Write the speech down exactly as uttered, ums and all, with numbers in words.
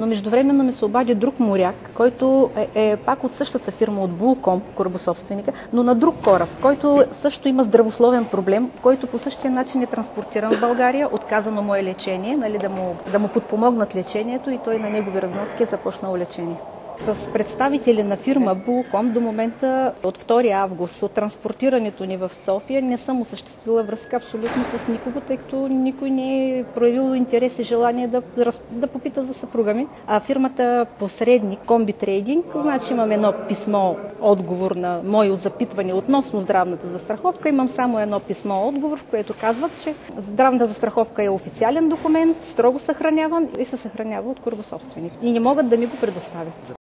но междувременно ми се обади друг моряк, който е, е пак от същата фирма, от Булком, корабособственика, но на друг кораб, който също има здравословен проблем, който по същия начин е транспортиран в България, отказано му е лечение, нали, да му, да му подпомогнат лечението и той на негови разноски е започнал лечение. С представители на фирма Булком до момента от втори август от транспортирането ни в София не съм осъществила връзка абсолютно с никого, тъй като никой не е проявил интерес и желание да, да попита за съпруга ми. А фирмата посредник Комби Трейдинг, значи имам едно писмо отговор на мои запитвания относно здравната застраховка. Имам само едно писмо отговор, в което казват, че здравната застраховка е официален документ, строго съхраняван и се съхранява от корабособственик. И не могат да ми го предоставят.